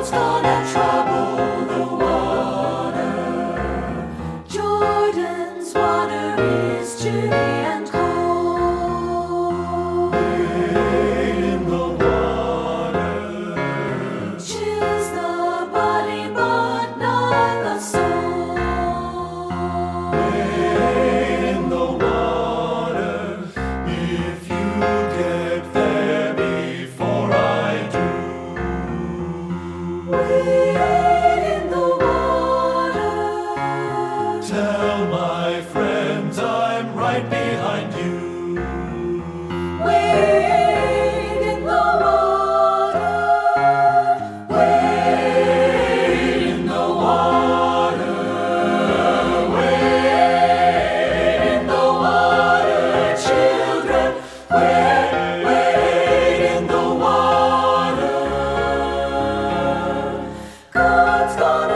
God's gonna trouble the water. Jordan's water is chilly and cold. Wade in the water. Chills the body but not the soul. Wade in the water. If you get there before I do. Wade in the water. Tell my friends I'm right behind you. Wade in the water. Wade In the water. Wade in the water, children. Wade in the water. God's gonna